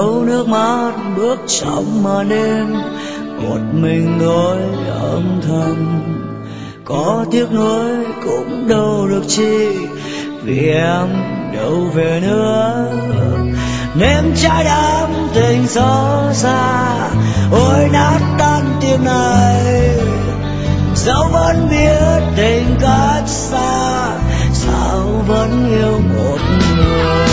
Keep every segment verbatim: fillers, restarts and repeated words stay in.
dấu nước mắt bước trong màn đêm, một mình thôi âm thầm. Có tiếc nuối cũng đâu được chi, vì em đâu về nữa. Nếm trái đắng tình xót xa, ôi nát tan tim này. Dẫu vẫn biết tình cách xa, sao vẫn yêu một người.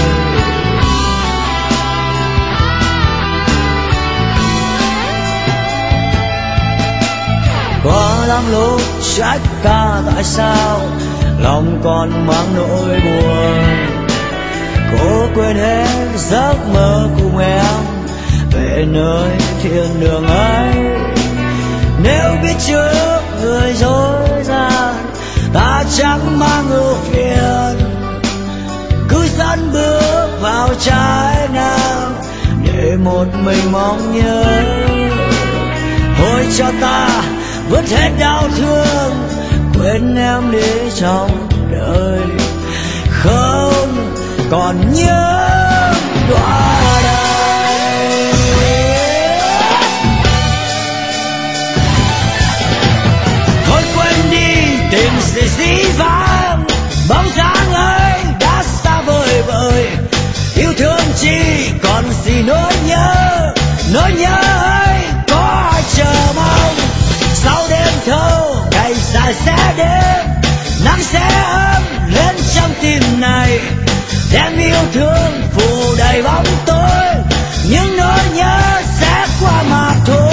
Có lắm lúc trách ta tại sao lòng còn mang nỗi buồn. Cố quên hết giấc mơ cùng em về nơi thiên đường ấy. Nếu biết trước người dối gian, ta chẳng mang ưu phiền. Cứ dẫn bước vào trái ngang để một mình mong nhớ. Thôi cho ta vứt hết đau thương, quên em đi trong đời. Không còn nhớ đọa đầy. Thôi quên đi tình sự dĩ vãng, bóng dáng ấy đã xa vời vợi. Yêu thương chi còn gì nỗi nhớ, nỗi nhớ ấy có ai chờ mong. Sau đêm thâu ngày dài sẽ đến, nắng sẽ ấm lên trong tim này. Đem yêu thương phủ đầy bóng tối, những nỗi nhớ sẽ qua mà thôi.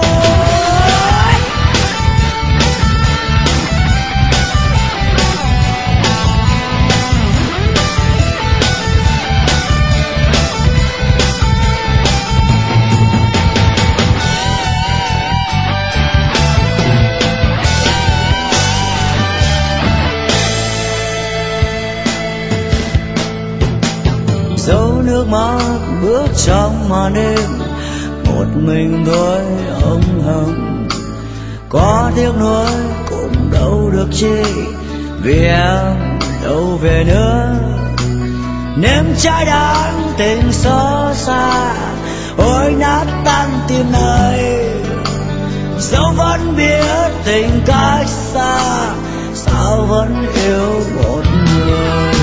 Dấu nước mắt bước trong màn đêm, một mình thôi âm thầm. Có tiếc nuối cũng đâu được chi, vì em đâu về nữa. Nếm trái đắng tình xót xa, ôi nát tan tim này. Dẫu vẫn biết tình cách xa, sao vẫn yêu một người.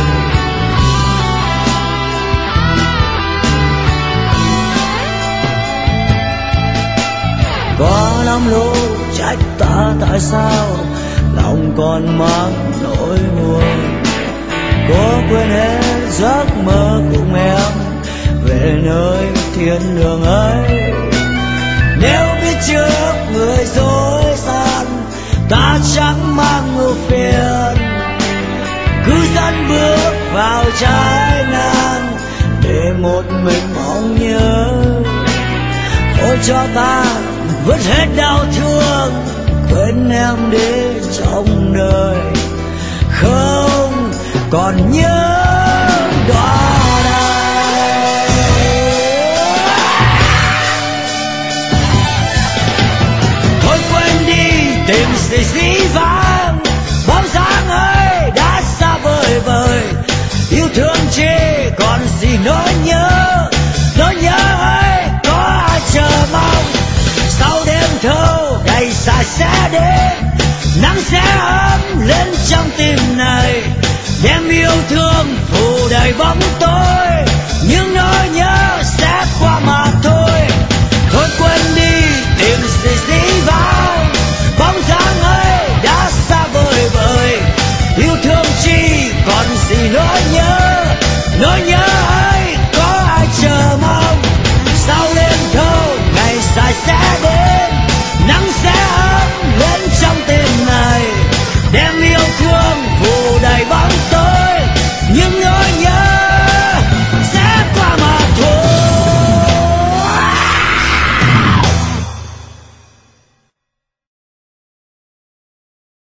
Có lắm lúc trách ta tại sao lòng còn mang nỗi buồn. Cố quên hết giấc mơ cùng em về nơi thiên đường ấy. Nếu biết trước người dối gian, ta chẳng mang ưu phiền. Cứ dẫn bước vào trái ngang để một mình mong nhớ. Thôi cho ta vứt hết đau thương, quên em đi trong đời. Không còn nhớ đọa đầy. Thôi quên đi tình sự dĩ vãng, bóng dáng ấy đã xa vời vợi. Yêu thương chi còn gì nỗi nhớ, nỗi nhớ ấy có ai chờ mong. Sau đêm thâu ngày dài sẽ đến, nắng sẽ ấm lên trong tim này. Đem yêu thương phủ đầy bóng tối,